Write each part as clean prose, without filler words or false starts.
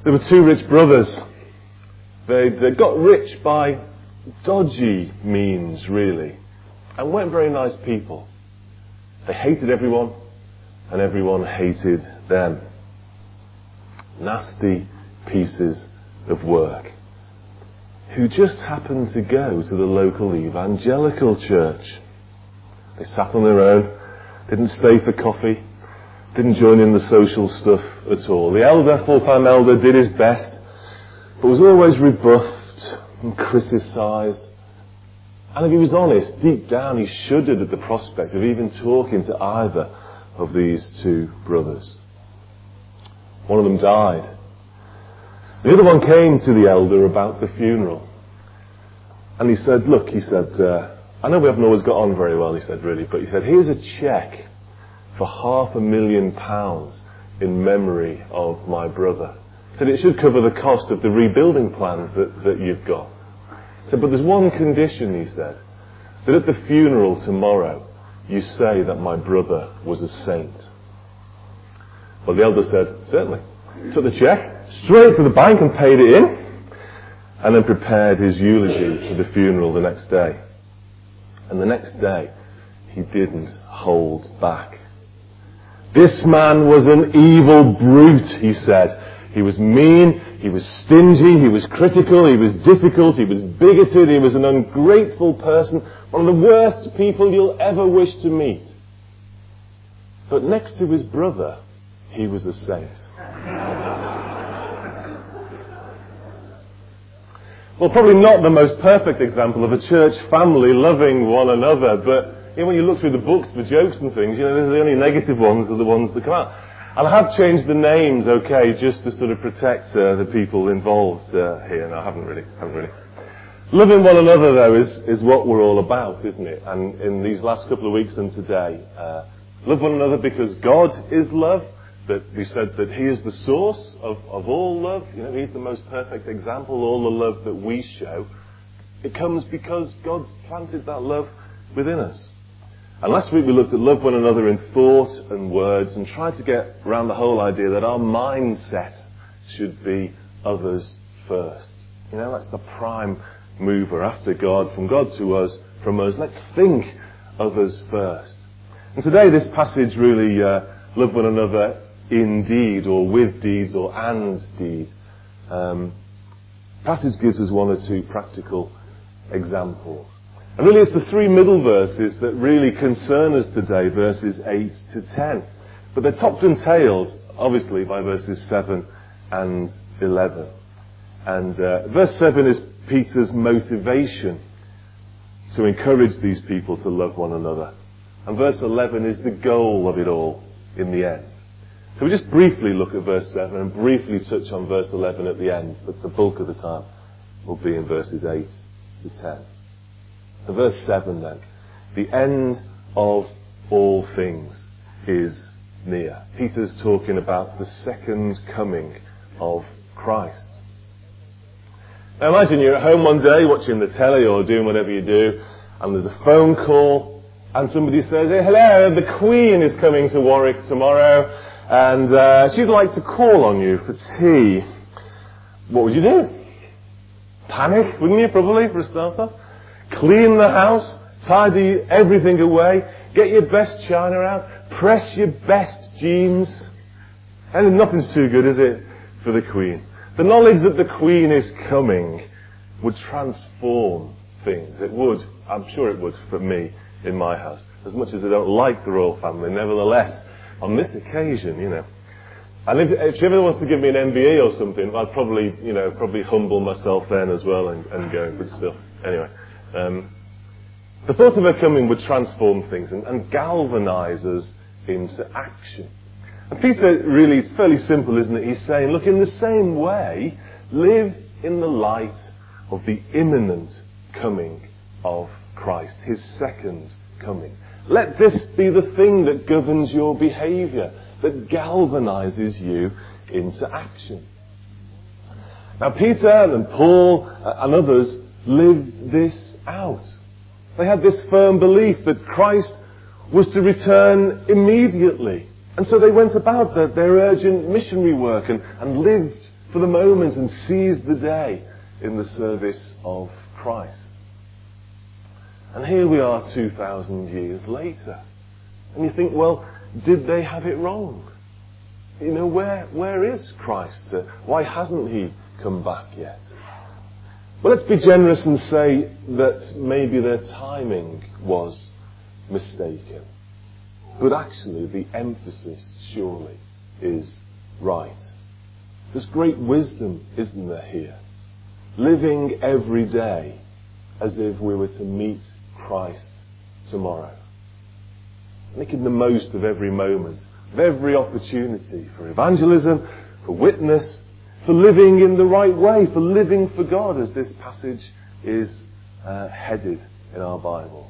There were two rich brothers. They'd got rich by dodgy means, really, and weren't very nice people. They hated everyone, and everyone hated them. Nasty pieces of work, who just happened to go to the local evangelical church. They sat on their own, didn't stay for coffee, didn't join in the social stuff at all. The elder, full-time elder, did his best, but was always rebuffed and criticised. And if he was honest, deep down he shuddered at the prospect of even talking to either of these two brothers. One of them died. The other one came to the elder about the funeral. And he said, look, I know we haven't always got on very well, he said, really, but he said, here's a cheque for £500,000 in memory of my brother. He said, it should cover the cost of the rebuilding plans that you've got. He said, but there's one condition, he said, that at the funeral tomorrow, you say that my brother was a saint. Well, the elder said, certainly. Took the cheque, straight to the bank and paid it in, and then prepared his eulogy for the funeral the next day. And the next day, he didn't hold back. This man was an evil brute, he said. He was mean, he was stingy, he was critical, he was difficult, he was bigoted, he was an ungrateful person, one of the worst people you'll ever wish to meet. But next to his brother, he was a saint. Well, probably not the most perfect example of a church family loving one another, but when you look through the books for jokes and things, the only negative ones are the ones that come out. And I have changed the names, just to sort of protect the people involved here. No, I haven't really. Loving one another, though, is what we're all about, isn't it? And in these last couple of weeks and today, love one another because God is love. That we said that He is the source of all love. He's the most perfect example. All the love that we show, it comes because God's planted that love within us. And last week we looked at love one another in thought and words and tried to get around the whole idea that our mindset should be others first. That's the prime mover after God, from God to us, from us. Let's think others first. And today this passage really, love one another in deed or with deeds or and deed. Passage gives us one or two practical examples. And really it's the three middle verses that really concern us today, verses 8 to 10. But they're topped and tailed, obviously, by verses 7 and 11. And verse 7 is Peter's motivation to encourage these people to love one another. And verse 11 is the goal of it all in the end. So we just briefly look at verse 7 and briefly touch on verse 11 at the end, but the bulk of the time will be in verses 8 to 10. So verse 7 then. The end of all things is near. Peter's talking about the second coming of Christ. Now imagine you're at home one day watching the telly or doing whatever you do, and there's a phone call, and somebody says, hey, hello, the Queen is coming to Warwick tomorrow, and she'd like to call on you for tea. What would you do? Panic, wouldn't you, probably, for a start off? Clean the house, tidy everything away, get your best china out, press your best jeans. And nothing's too good, is it, for the Queen? The knowledge that the Queen is coming would transform things. It would, I'm sure it would, for me, in my house. As much as I don't like the royal family, nevertheless, on this occasion, And if she ever wants to give me an MBE or something, I'd probably humble myself then as well and go, but still. Anyway. The thought of her coming would transform things and galvanise us into action. And Peter really, it's fairly simple, isn't it? He's saying, look, in the same way, live in the light of the imminent coming of Christ, His second coming. Let this be the thing that governs your behaviour, that galvanises you into action. Now Peter and Paul and others lived this out. They had this firm belief that Christ was to return immediately. And so they went about their urgent missionary work and lived for the moment and seize the day in the service of Christ. And here we are 2,000 years later. And you think, well, did they have it wrong? Where is Christ? Why hasn't he come back yet? Well, let's be generous and say that maybe their timing was mistaken. But actually, the emphasis surely is right. There's great wisdom, isn't there, here? Living every day as if we were to meet Christ tomorrow. Making the most of every moment, of every opportunity for evangelism, for witness, for living in the right way, for living for God, as this passage is headed in our Bibles.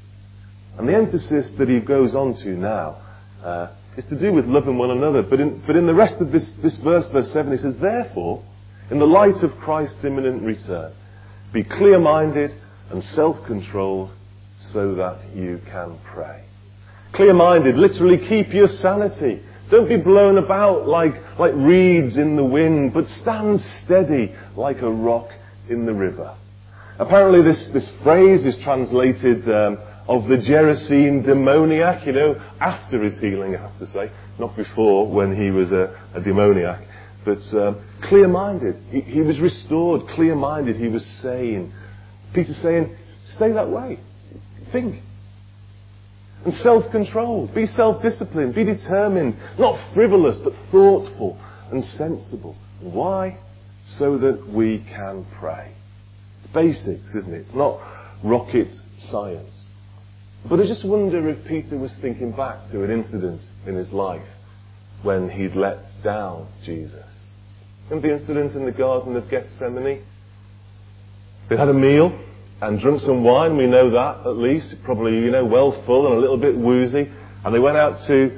And the emphasis that he goes on to now is to do with loving one another. But in the rest of this verse 7, he says, therefore, in the light of Christ's imminent return, be clear-minded and self-controlled so that you can pray. Clear-minded, literally keep your sanity. Don't be blown about like reeds in the wind, but stand steady like a rock in the river. Apparently this phrase is translated of the Gerasene demoniac, after his healing, I have to say, not before when he was a demoniac. But clear-minded. He was restored, clear-minded, he was sane. Peter's saying, stay that way. Think. And self-controlled. Be self-disciplined. Be determined. Not frivolous, but thoughtful and sensible. Why? So that we can pray. It's basics, isn't it? It's not rocket science. But I just wonder if Peter was thinking back to an incident in his life when he'd let down Jesus. Remember the incident in the Garden of Gethsemane? They'd had a meal and drunk some wine, we know that at least, probably, well full and a little bit woozy. And they went out to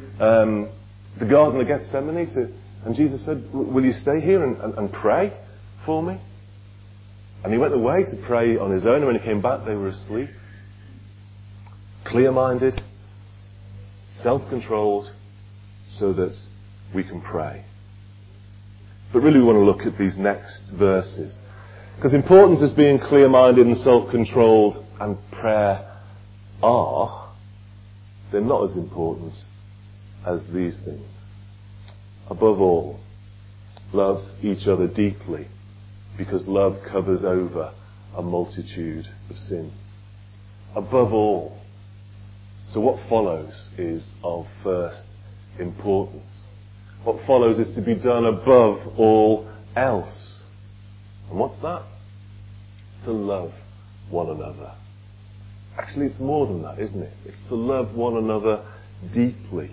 the Garden of Gethsemane and Jesus said, will you stay here and pray for me? And he went away to pray on his own, and when he came back they were asleep. Clear-minded, self-controlled, so that we can pray. But really we want to look at these next verses. Because important as being clear-minded and self-controlled and prayer are, they're not as important as these things. Above all, love each other deeply, because love covers over a multitude of sins. Above all. So what follows is of first importance. What follows is to be done above all else. And what's that? To love one another. Actually, it's more than that, isn't it? It's to love one another deeply.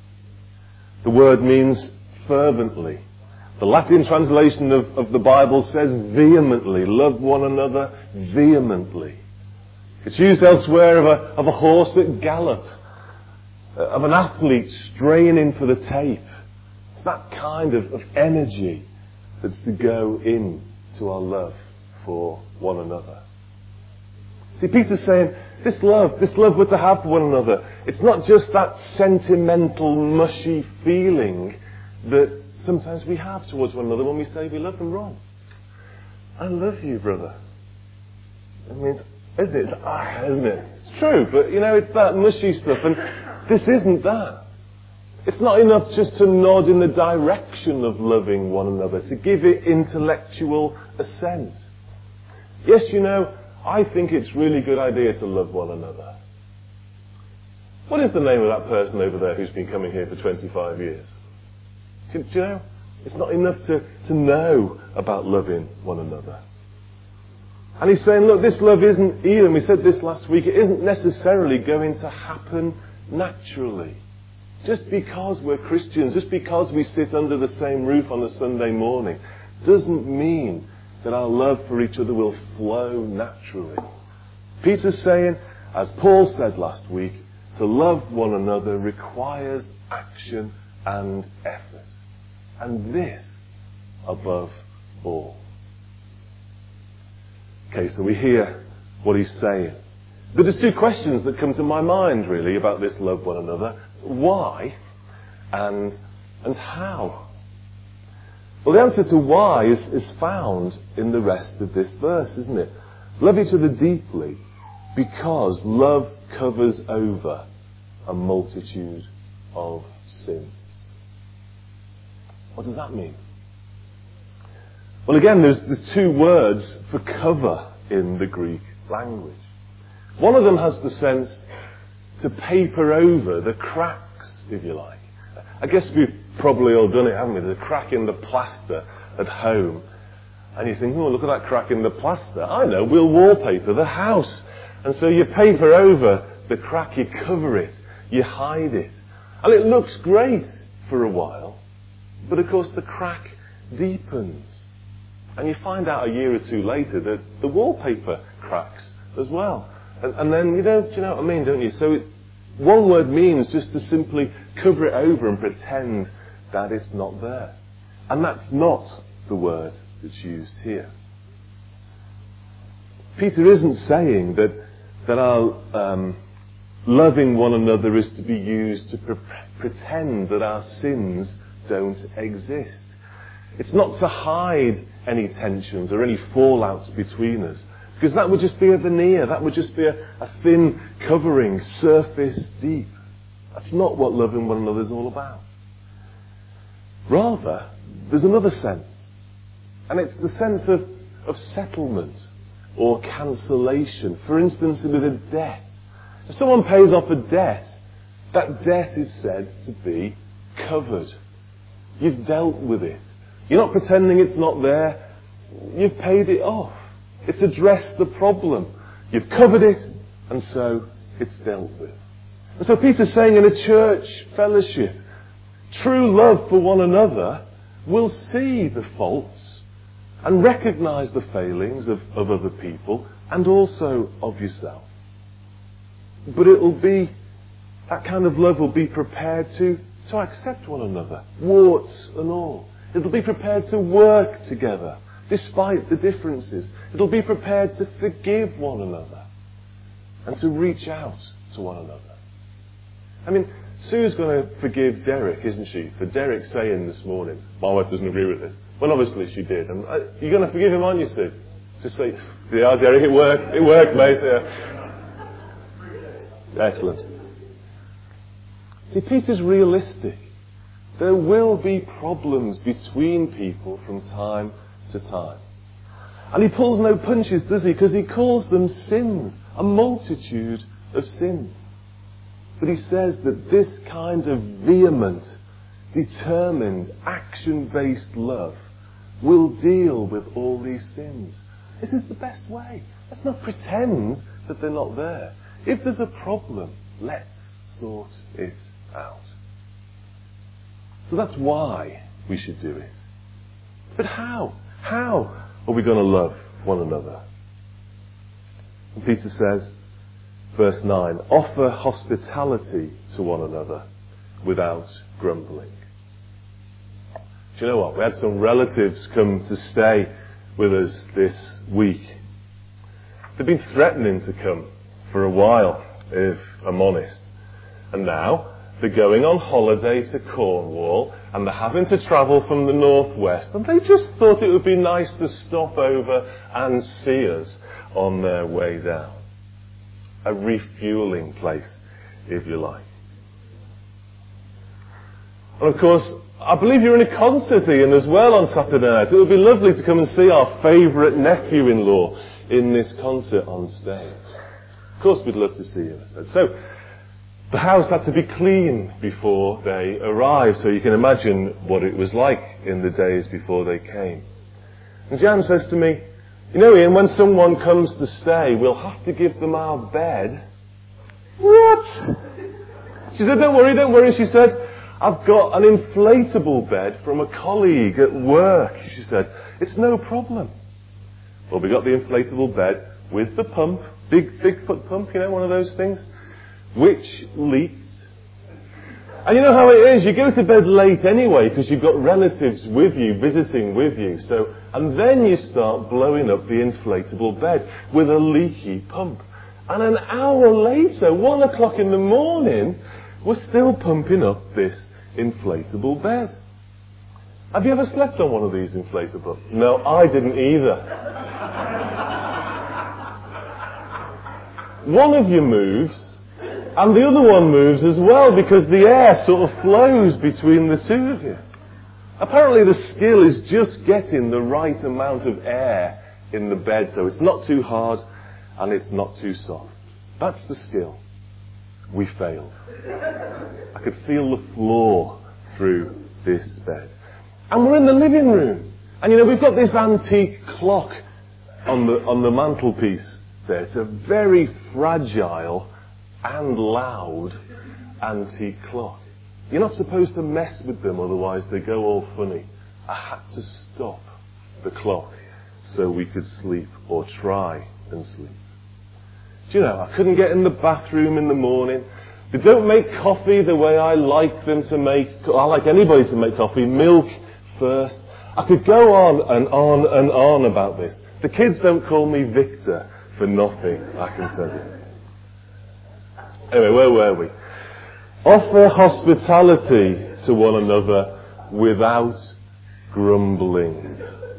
The word means fervently. The Latin translation of the Bible says vehemently. Love one another vehemently. It's used elsewhere of a horse at gallop, of an athlete straining for the tape. It's that kind of energy that's to go into our love for one another. See, Peter's saying, this love we're to have for one another, it's not just that sentimental, mushy feeling that sometimes we have towards one another when we say we love them wrong. I love you, brother. I mean, isn't it? Isn't it? It's true, but it's that mushy stuff, and this isn't that. It's not enough just to nod in the direction of loving one another, to give it intellectual assent. Yes, I think it's a really good idea to love one another. What is the name of that person over there who's been coming here for 25 years? Do you know? It's not enough to know about loving one another. And he's saying, look, this love isn't either, and we said this last week, it isn't necessarily going to happen naturally. Just because we're Christians, just because we sit under the same roof on a Sunday morning, doesn't mean that our love for each other will flow naturally. Peter's saying, as Paul said last week, to love one another requires action and effort. And this above all. Okay, so we hear what he's saying. But there's two questions that come to my mind, really, about this love one another. Why and how? Well, the answer to why is found in the rest of this verse, isn't it? Love each other deeply because love covers over a multitude of sins. What does that mean? Well, again, there's the two words for cover in the Greek language. One of them has the sense to paper over the cracks, if you like. I guess we've probably all done it, haven't we? There's a crack in the plaster at home. And you think, oh, look at that crack in the plaster. I know, we'll wallpaper the house. And so you paper over the crack, you cover it, you hide it. And it looks great for a while. But of course the crack deepens. And you find out a year or two later that the wallpaper cracks as well. And then, do you know what I mean, don't you? So one word means just to simply cover it over and pretend that it's not there. And that's not the word that's used here. Peter isn't saying that our loving one another is to be used to pretend that our sins don't exist. It's not to hide any tensions or any fallouts between us. Because that would just be a veneer, that would just be a thin covering, surface deep. That's not what loving one another is all about. Rather, there's another sense. And it's the sense of settlement or cancellation. For instance, with a debt. If someone pays off a debt, that debt is said to be covered. You've dealt with it. You're not pretending it's not there. You've paid it off. It's addressed the problem. You've covered it, and so it's dealt with. And so Peter's saying in a church fellowship, true love for one another will see the faults and recognise the failings of other people and also of yourself. But that kind of love will be prepared to accept one another, warts and all. It'll be prepared to work together, despite the differences. It'll be prepared to forgive one another and to reach out to one another. I mean, Sue's going to forgive Derek, isn't she, for Derek saying this morning, my wife doesn't agree with this. Well, obviously she did. And you're going to forgive him, aren't you, Sue? Just say, yeah, Derek, it worked, mate. Yeah. Excellent. See, Peter's realistic. There will be problems between people from time to time. And he pulls no punches, does he? Because he calls them sins, a multitude of sins. But he says that this kind of vehement, determined, action-based love will deal with all these sins. This is the best way. Let's not pretend that they're not there. If there's a problem, let's sort it out. So that's why we should do it. But how? How are we going to love one another? And Peter says, verse 9, offer hospitality to one another without grumbling. Do you know what? We had some relatives come to stay with us this week. They've been threatening to come for a while, if I'm honest. And now they're going on holiday to Cornwall and they're having to travel from the northwest, and they just thought it would be nice to stop over and see us on their way down. A refuelling place, if you like. And of course, I believe you're in a concert, Ian, as well on Saturday night. It would be lovely to come and see our favourite nephew-in-law in this concert on stage. Of course we'd love to see you. So, the house had to be clean before they arrived, so you can imagine what it was like in the days before they came. And Jan says to me, you know, Ian, when someone comes to stay, we'll have to give them our bed. What? She said, don't worry, she said, I've got an inflatable bed from a colleague at work. She said, it's no problem. Well, we got the inflatable bed with the pump, big foot pump, you know, one of those things, which leaked. And you know how it is, you go to bed late anyway because you've got relatives with you, visiting with you. So, and then you start blowing up the inflatable bed with a leaky pump. And an hour later, 1 o'clock in the morning, we're still pumping up this inflatable bed. Have you ever slept on one of these inflatable? No, I didn't either. One of you moves, and the other one moves as well, because the air sort of flows between the two of you. Apparently the skill is just getting the right amount of air in the bed, so it's not too hard and it's not too soft. That's the skill. We failed. I could feel the floor through this bed. And we're in the living room. And we've got this antique clock on the mantelpiece there. It's a very fragile and loud antique clock. You're not supposed to mess with them, otherwise they go all funny. I had to stop the clock so we could sleep, or try and sleep. Do you know, I couldn't get in the bathroom in the morning. They don't make coffee the way I like them to make. I like anybody to make coffee. Milk first. I could go on and on and on about this. The kids don't call me Victor for nothing, I can tell you. Anyway, where were we? Offer hospitality to one another without grumbling.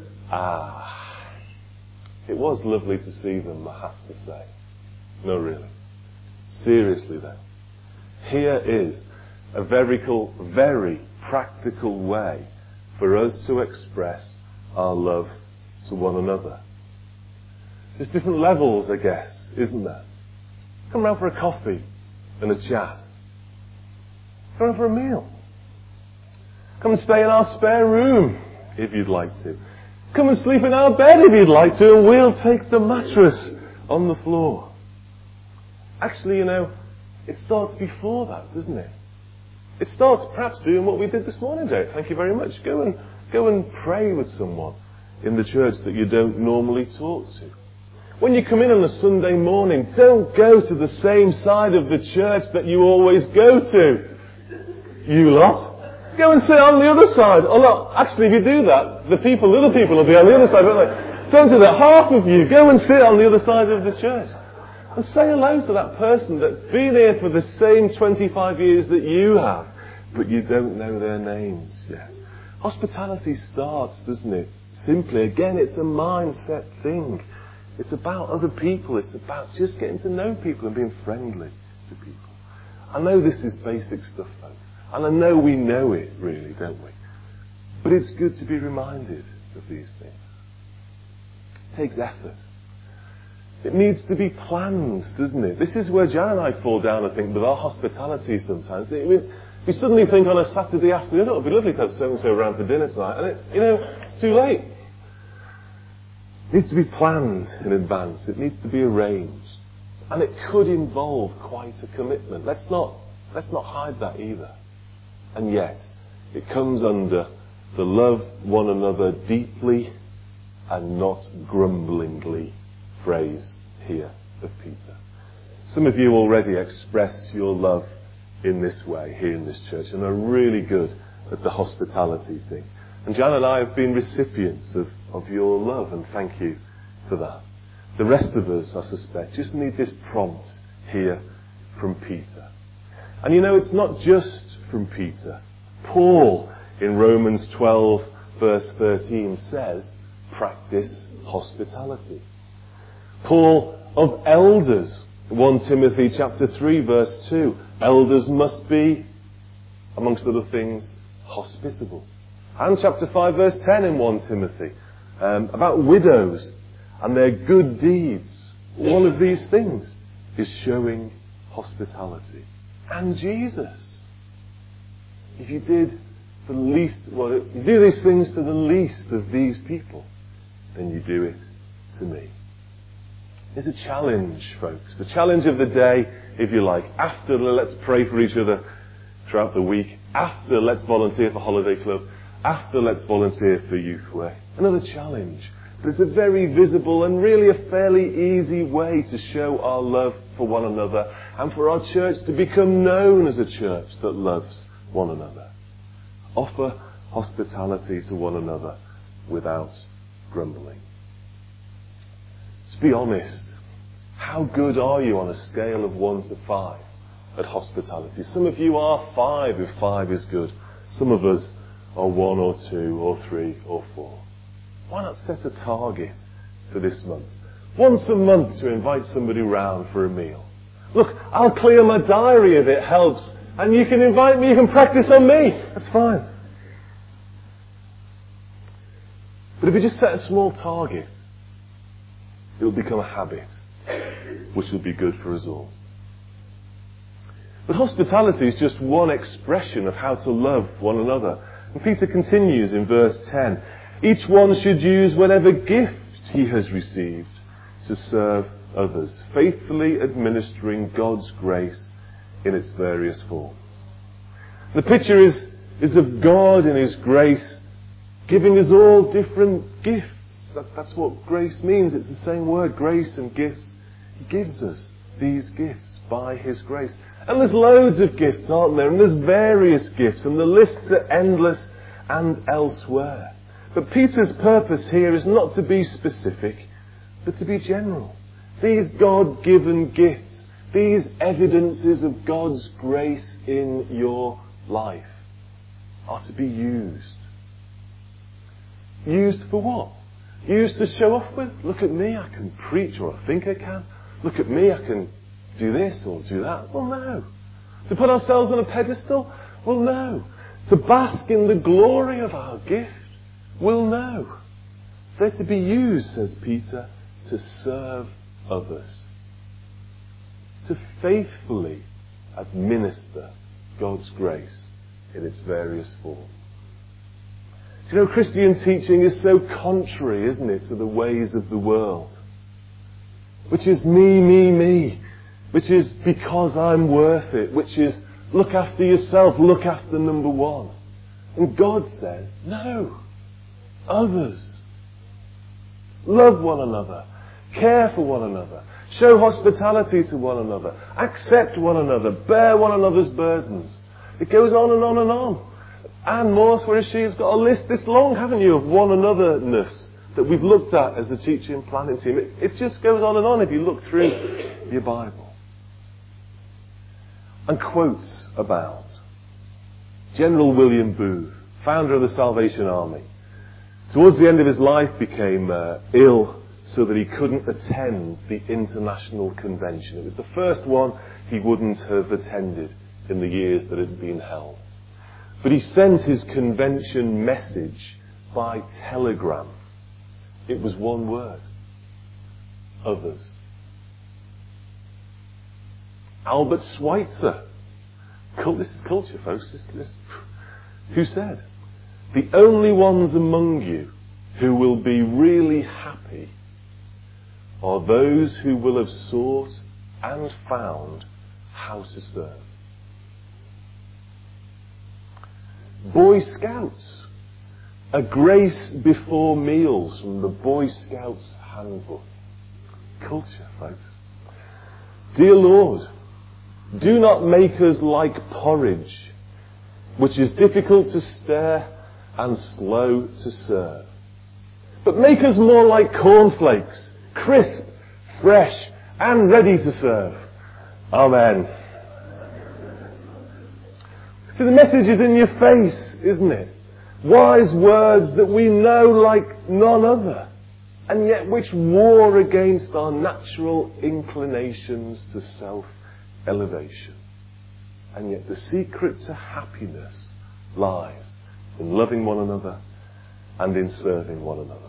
It was lovely to see them, I have to say. No, really. Seriously, though. Here is a very practical way for us to express our love to one another. There's different levels, I guess, isn't there? Come round for a coffee and a chat. Come round for a meal. Come and stay in our spare room, if you'd like to. Come and sleep in our bed, if you'd like to, and we'll take the mattress on the floor. Actually, it starts before that, doesn't it? It starts perhaps doing what we did this morning, Derek. Thank you very much. Go and pray with someone in the church that you don't normally talk to. When you come in on a Sunday morning, don't go to the same side of the church that you always go to. You lot. Go and sit on the other side. Although, actually, if you do that, the other people will be on the other side, won't they? Don't do that. Half of you, go and sit on the other side of the church. And say hello to that person that's been here for the same 25 years that you have, but you don't know their names yet. Hospitality starts, doesn't it? Simply, again, it's a mindset thing. It's about other people. It's about just getting to know people and being friendly to people. I know this is basic stuff, folks. And I know we know it, really, don't we? But it's good to be reminded of these things. It takes effort. It needs to be planned, doesn't it? This is where Jan and I fall down, I think, with our hospitality sometimes. We suddenly think on a Saturday afternoon, oh, it would be lovely to have so-and-so around for dinner tonight. And it's too late. It needs to be planned in advance. It needs to be arranged. And it could involve quite a commitment. Let's not hide that either. And yet, it comes under the love one another deeply and not grumblingly phrase here of Peter. Some of you already express your love in this way here in this church and are really good at the hospitality thing. And Jan and I have been recipients of your love, and thank you for that. The rest of us, I suspect, just need this prompt here from Peter. And it's not just from Peter. Paul in Romans 12 verse 13 says, practice hospitality. Paul of elders, 1 Timothy chapter 3 verse 2, elders must be, amongst other things, hospitable. And chapter 5 verse 10 in 1 Timothy, about widows and their good deeds. All of these things is showing hospitality. And Jesus. If you did you do these things to the least of these people, then you do it to me. It's a challenge, folks. The challenge of the day, if you like. After let's pray for each other throughout the week. After let's volunteer for Holiday Club. After let's volunteer for Youth Way. Another challenge. But it's a very visible and really a fairly easy way to show our love for one another and for our church to become known as a church that loves one another. Offer hospitality to one another without grumbling. To be honest, how good are you on a scale of 1 to 5 at hospitality? Some of you are 5 if 5 is good. Some of us or 1 or 2 or 3 or 4? Why not set a target for this month? Once a month to invite somebody round for a meal. Look, I'll clear my diary if it helps, and you can invite me, you can practice on me. That's fine. But if you just set a small target, it will become a habit, which will be good for us all. But hospitality is just one expression of how to love one another. And Peter continues in verse 10. Each one should use whatever gift he has received to serve others, faithfully administering God's grace in its various forms. The picture is of God in His grace giving us all different gifts. That's what grace means. It's the same word, grace and gifts. He gives us these gifts by His grace. And there's loads of gifts, aren't there? And there's various gifts, and the lists are endless and elsewhere. But Peter's purpose here is not to be specific, but to be general. These God-given gifts, these evidences of God's grace in your life, are to be used. Used for what? Used to show off with? Look at me, I can preach, or I think I can. Look at me, I can do this or do that. Well, no. To put ourselves on a pedestal? Well, no. To bask in the glory of our gift? Well, no. They're to be used, says Peter, to serve others. To faithfully administer God's grace in its various forms. Do you know, Christian teaching is so contrary, isn't it, to the ways of the world? Which is me. Which is because I'm worth it. Which is look after yourself, look after number one. And God says, no. Others. Love one another. Care for one another. Show hospitality to one another. Accept one another. Bear one another's burdens. It goes on and on and on. Anne Morse, where is she? Has got a list this long, haven't you, of one anotherness that we've looked at as the teaching and planning team. It just goes on and on if you look through your Bible. And quotes abound. General William Booth, founder of the Salvation Army, towards the end of his life became ill so that he couldn't attend the International Convention. It was the first one he wouldn't have attended in the years that it had been held. But he sent his convention message by telegram. It was one word. Others. Albert Schweitzer. This is culture, folks. Who said, the only ones among you who will be really happy are those who will have sought and found how to serve. Boy Scouts. A grace before meals from the Boy Scouts handbook. Culture, folks. Dear Lord, do not make us like porridge, which is difficult to stir and slow to serve. But make us more like cornflakes, crisp, fresh, and ready to serve. Amen. So the message is in your face, isn't it? Wise words that we know like none other, and yet which war against our natural inclinations to self-elevation. And yet the secret to happiness lies in loving one another and in serving one another.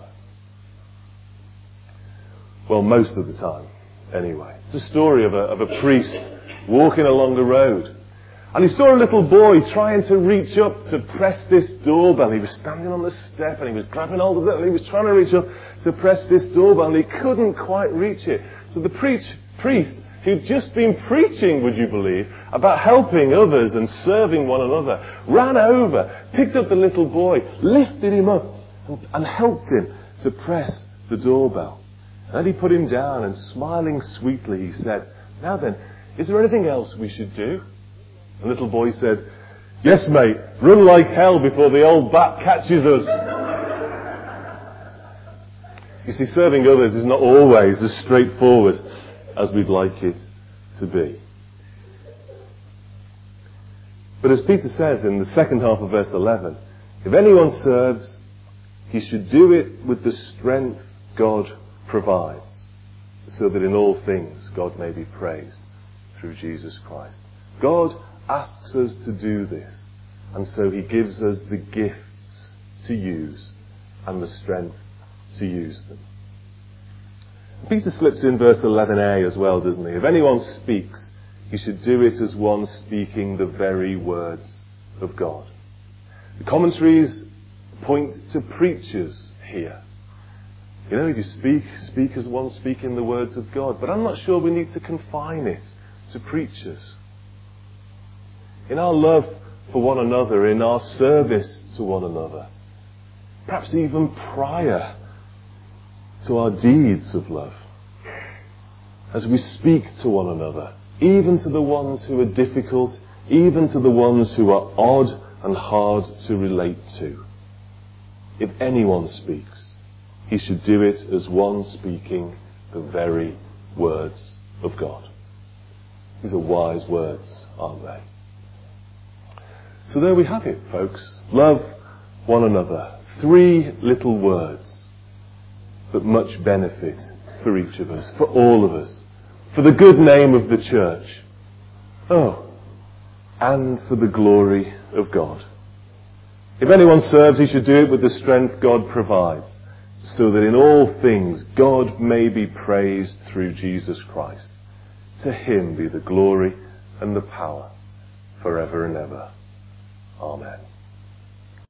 Well, most of the time, anyway. It's a story of a priest walking along the road. And he saw a little boy trying to reach up to press this doorbell. He was standing on the step and he was grabbing hold of it and he was trying to reach up to press this doorbell. He couldn't quite reach it. So the priest, who'd just been preaching, would you believe, about helping others and serving one another, ran over, picked up the little boy, lifted him up and helped him to press the doorbell. And then he put him down and smiling sweetly he said, "Now then, is there anything else we should do?" The little boy said, "Yes, mate, run like hell before the old bat catches us." You see, serving others is not always as straightforward as we'd like it to be. But as Peter says in the second half of verse 11, If anyone serves, he should do it with the strength God provides, so that in all things God may be praised through Jesus Christ. God asks us to do this, and so he gives us the gifts to use and the strength to use them. Peter slips in verse 11a as well, doesn't he? If anyone speaks, he should do it as one speaking the very words of God. The commentaries point to preachers here. You know, if you speak as one speaking the words of God. But I'm not sure we need to confine it to preachers. In our love for one another, in our service to one another, perhaps even prior to our deeds of love, as we speak to one another, even to the ones who are difficult, even to the ones who are odd and hard to relate to. If anyone speaks, he should do it as one speaking the very words of God. These are wise words, aren't they? So there we have it, folks. Love one another. 3 little words, but much benefit for each of us, for all of us, for the good name of the church. Oh, and for the glory of God. If anyone serves, he should do it with the strength God provides, so that in all things God may be praised through Jesus Christ. To him be the glory and the power forever and ever. Amen.